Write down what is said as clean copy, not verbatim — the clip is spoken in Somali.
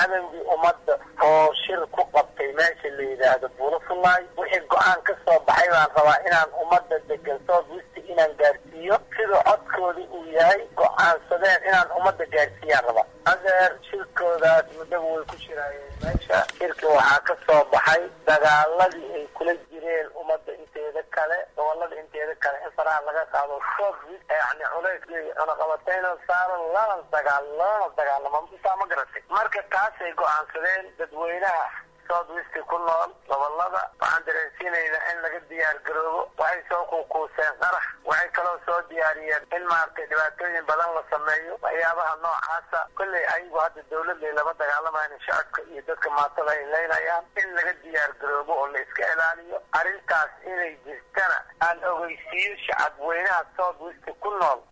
cadowgii ummadda oo shir ku qabtay meesha la yidhaahdo buulafulaay wixii go-aan ka soo baxay baan rabaa inaan ummadda degan South West inaan gaarsiiyo sida codkoodii uu yahay go-aansadeen inaan ummadda gaarsiiyaan rabaa adeer shirkoodaas muddo way ku shiraayeen meesha shirki waxaa ka soo baxay dagaaladii ay kula jireen ummadda inteeda kale gobolada inteeda kale in faraha laga qaado South West yani culeyskeeda ana qabatayna saaran lana dagaalamo intaa ma garatay marka taasay go-aansadeen dadweynaha South West ku nool gobolada waxaan dareensiinaynaa in laga diyaar garoobo waxay soo kuukuuseen qarax waxay kaloo soo diyaariyeen in maaragtay dhibaatooyin badan la sameeyo waxyaabaha noocaasa kolley ayagu hadda dawladda lama dagaalamayna shacabka iyo dadka maatada ay leynayaan in laga diyaar garoobo oo la iska ilaaliyo arrintaas inay jirtana aan ogeysiiyo shacab weynaha South West ku nool